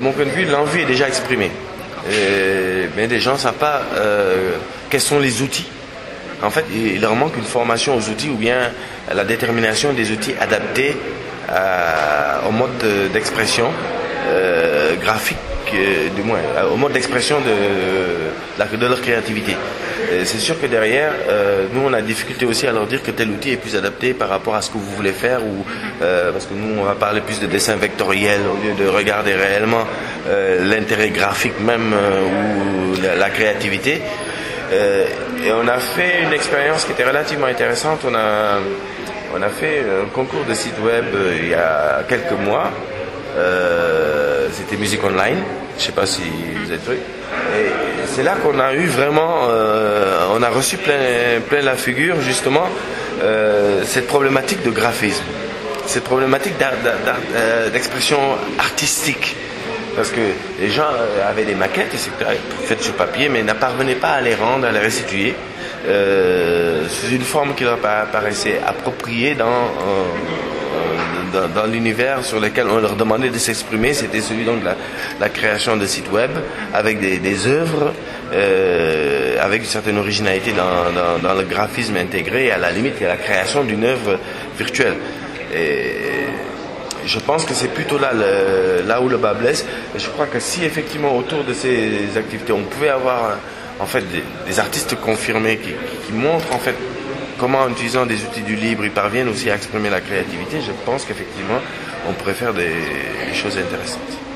mon point de vue, l'envie est déjà exprimée. Mais les gens ne savent pas quels sont les outils. En fait, il leur manque une formation aux outils ou bien la détermination des outils adaptés au mode d'expression graphique, du moins, au mode d'expression de leur créativité. C'est sûr que derrière, nous on a difficulté aussi à leur dire que tel outil est plus adapté par rapport à ce que vous voulez faire, ou parce que nous on va parler plus de dessin vectoriel au lieu de regarder réellement l'intérêt graphique même ou la créativité. Et on a fait une expérience qui était relativement intéressante. On a fait un concours de site web il y a quelques mois. C'était Musique Online. Je ne sais pas si vous êtes vu. Et c'est là qu'on a eu vraiment, on a reçu plein la figure justement cette problématique de graphisme, cette problématique d'expression artistique. Parce que les gens avaient des maquettes, faites sur papier, mais ne parvenaient pas à les rendre, à les restituer sous une forme qui leur paraissait appropriée dans l'univers sur lequel on leur demandait de s'exprimer. C'était celui donc de la création de sites web avec des œuvres avec une certaine originalité dans le graphisme intégré, et à la limite la création d'une œuvre virtuelle. Et je pense que c'est plutôt là où le bas blesse. Et je crois que si effectivement autour de ces activités on pouvait avoir en fait des artistes confirmés qui montrent en fait comment en utilisant des outils du libre ils parviennent aussi à exprimer la créativité, je pense qu'effectivement on pourrait faire des choses intéressantes.